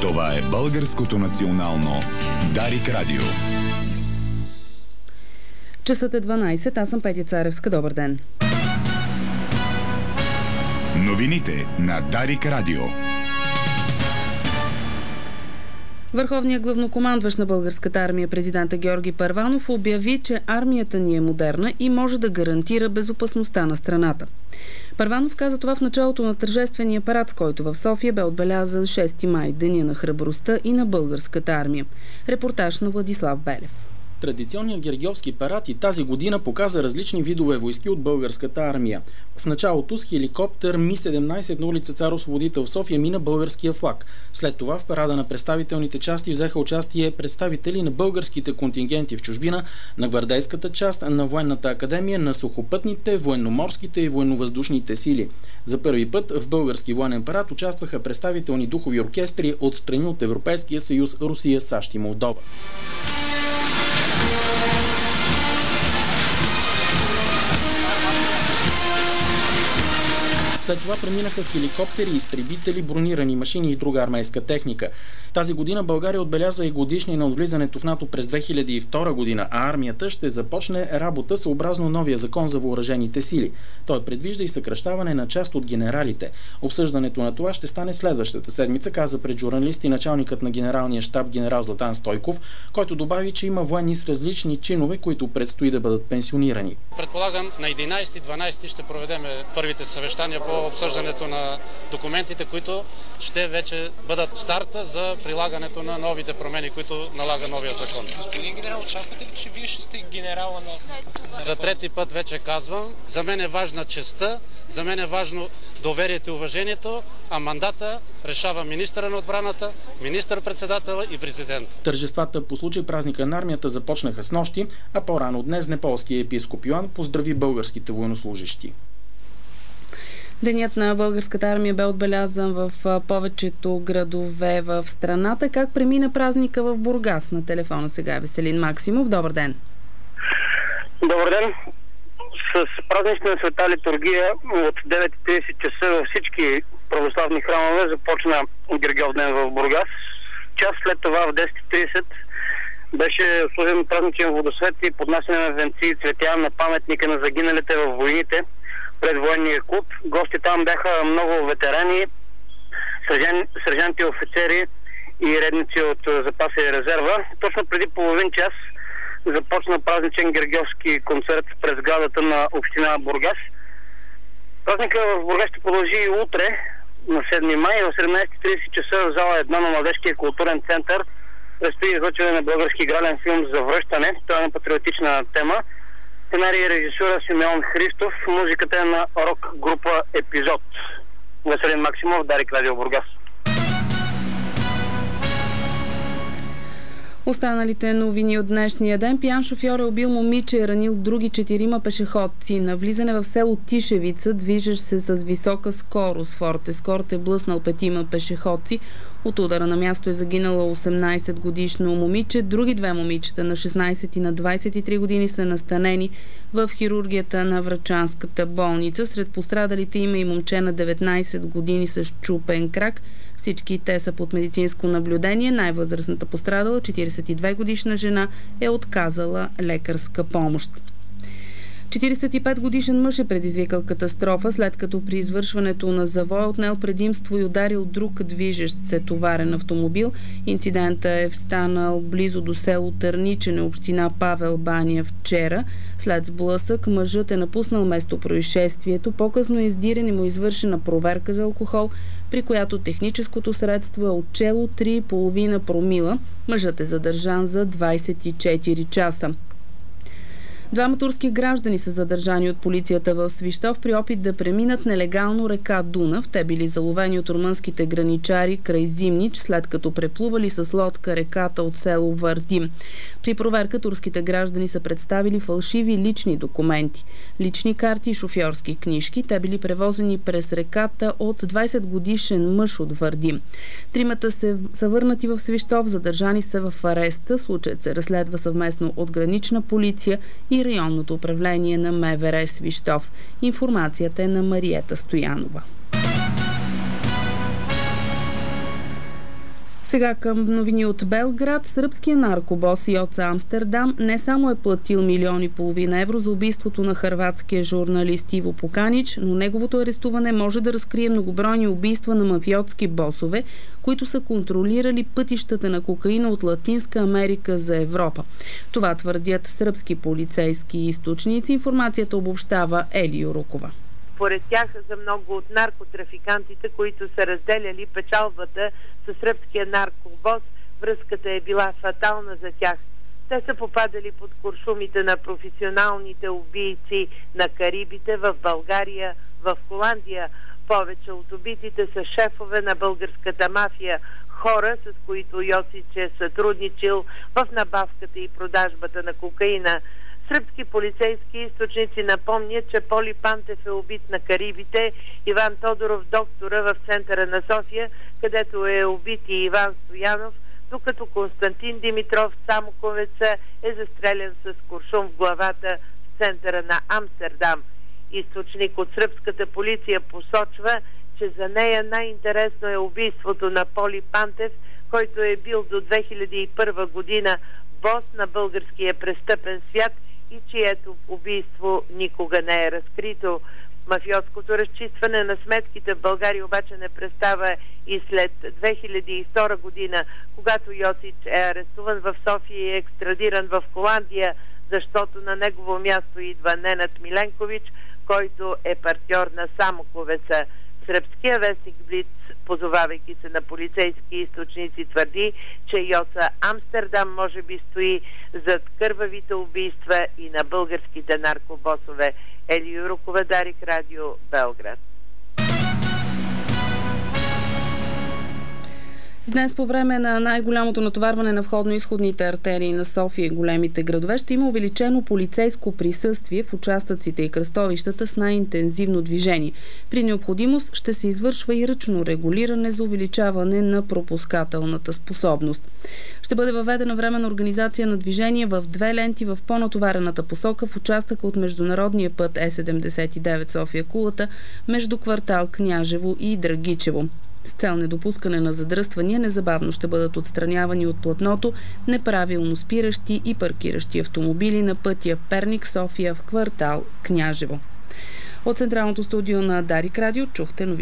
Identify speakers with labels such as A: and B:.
A: Това е Българското национално Дарик Радио.
B: Часът е 12, аз съм Петя Царевска. Добър ден.
A: Новините на Дарик Радио.
B: Върховният главнокомандващ на българската армия, президента Георги Първанов, обяви, че армията ни е модерна и може да гарантира безопасността на страната. Първанов каза това в началото на тържествения парад, с който в София бе отбелязан 6 май, Деня на храбростта и на българската армия. Репортаж на Владислав Белев.
C: Традиционният Гергьовски парад и тази година показа различни видове войски от българската армия. В началото с хеликоптер Ми-17 на улица Цар Освободител в София мина българския флаг. След това в парада на представителните части взеха участие представители на българските контингенти в чужбина, на гвардейската част, на военната академия, на сухопътните, военноморските и военновъздушните сили. За първи път в български военен парад участваха представителни духови оркестри от страни от Европейския съюз, Русия, САЩ и Молдова. След това преминаха хеликоптери, изтребители, бронирани машини и друга армейска техника. Тази година България отбелязва и годишнина от влизането в НАТО през 2002 година, а армията ще започне работа съобразно новия закон за въоръжените сили. Той предвижда и съкращаване на част от генералите. Обсъждането на това ще стане следващата седмица, каза пред журналисти началникът на генералния щаб генерал Златан Стойков, който добави, че има военни с различни чинове, които предстои да бъдат пенсионирани.
D: Предполагам, на 11-12 ще проведем първите съвещания по обсъждането на документите, които ще вече бъдат старта за прилагането на новите промени, които налага новия закон.
E: Господин генерал, очаквате ли, че вие ще сте генерала на...
D: За трети път вече казвам, за мен е важна честта, за мен е важно доверието и уважението, а мандата решава министъра на отбраната, министър-председателя и президент.
C: Тържествата по случай празника на армията започнаха с нощи, а по-рано днес неполският епископ Йоан поздрави българските военнослужещи.
B: Денят на българската армия бе отбелязан в повечето градове в страната. Как премина празника в Бургас? На телефона сега е Веселин Максимов. Добър ден!
F: Добър ден! С празнична света литургия от 9:30 часа във всички православни храмове започна Гергьов ден в Бургас. Час след това в 10:30 беше служен празничен водосвет и поднасяне на венци и цветя на паметника на загиналите във войните пред военния клуб. Гости там бяха много ветерани, сержанти, офицери и редници от запаса и резерва. Точно преди половин час започна празничен гергьовски концерт през сградата на община Бургас. Празника в Бургас ще продължи и утре, на 7 май, в 17:30 часа в зала 1 на Младежкия културен център предстои излъчване на български игрален филм за връщане. Това е на патриотична тема. Сценарий и режисура Симеон Христов. Музиката е на рок група Епизод. Веселин Максимов, Дарик Радио Бургас.
B: Останалите новини от днешния ден. Пиян шофьор е убил момиче и ранил други 4 пешеходци. На влизане в село Тишевица, движещ се с висока скорост, Форд Ескорт е блъснал 5 пешеходци. От удара на място е загинала 18-годишно момиче. Други 2 момичета на 16 и на 23 години са настанени в хирургията на Врачанската болница. Сред пострадалите има и момче на 19 години с счупен крак. Всички те са под медицинско наблюдение. Най-възрастната пострадала, 42-годишна жена, е отказала лекарска помощ. 45-годишен мъж е предизвикал катастрофа, след като при извършването на завой отнел предимство и ударил друг движещ се товарен автомобил. Инцидентът е станал близо до село Търничене, община Павел баня вчера. След сблъсък мъжът е напуснал местопроизшествието. По-късно е издирен и му извършена проверка за алкохол, при която техническото средство е отчело 3,5 промила. Мъжът е задържан за 24 часа. 2 турски граждани са задържани от полицията в Свищов при опит да преминат нелегално река Дунав. Те били заловени от румънските граничари край Зимнич, след като преплували с лодка реката от село Вардим. При проверка турските граждани са представили фалшиви лични документи, лични карти и шофьорски книжки. Те били превозени през реката от 20-годишен мъж от Вардим. 3 са върнати в Свищов, задържани са в ареста. Случаят се разследва съвместно от гранична полиция и районното управление на МВР Свищов. Информацията е на Мариета Стоянова. Сега към новини от Белград. Сръбския наркобос Йоца Амстердам не само е платил 1,5 милиона евро за убийството на хърватския журналист Иво Поканич, но неговото арестуване може да разкрие многобройни убийства на мафиотски босове, които са контролирали пътищата на кокаина от Латинска Америка за Европа. Това твърдят сръбски полицейски източници. Информацията обобщава Ели Юрукова.
G: Според тях за много от наркотрафикантите, които са разделяли печалбата със сръбския наркобос, връзката е била фатална за тях. Те са попадали под куршумите на професионалните убийци на Карибите в България, в Холандия. Повече от убитите са шефове на българската мафия, хора, с които Йосич е сътрудничил в набавката и продажбата на кокаина. Сръбски полицейски източници напомнят, че Поли Пантев е убит на Карибите, Иван Тодоров доктора в центъра на София, където е убит и Иван Стоянов, докато Константин Димитров Самоковеца е застрелян с куршум в главата в центъра на Амстердам. Източник от сръбската полиция посочва, че за нея най-интересно е убийството на Поли Пантев, който е бил до 2001 година бос на българския престъпен свят и чието убийство никога не е разкрито. Мафиотското разчистване на сметките в България обаче не престава и след 2002 година, когато Йосич е арестуван в София и е екстрадиран в Холандия, защото на негово място идва Ненад Миленкович, който е партньор на Самоковеца. Сръбския вестник Блиц, позовавайки се на полицейски източници, твърди, че Йоца Амстердам може би стои зад кървавите убийства и на българските наркобосове. Ели Юрукова, Дарик Радио, Белград.
B: Днес по време на най-голямото натоварване на входно-изходните артерии на София и големите градове ще има увеличено полицейско присъствие в участъците и кръстовищата с най-интензивно движение. При необходимост ще се извършва и ръчно регулиране за увеличаване на пропускателната способност. Ще бъде въведена временна организация на движение в 2 ленти в по-натоварената посока в участъка от международния път Е79 София-Кулата между квартал Княжево и Драгичево. С цел недопускане на задръствания незабавно ще бъдат отстранявани от платното неправилно спиращи и паркиращи автомобили на пътя Перник-София в квартал Княжево. От Централното студио на Дарик Радио чухте новини.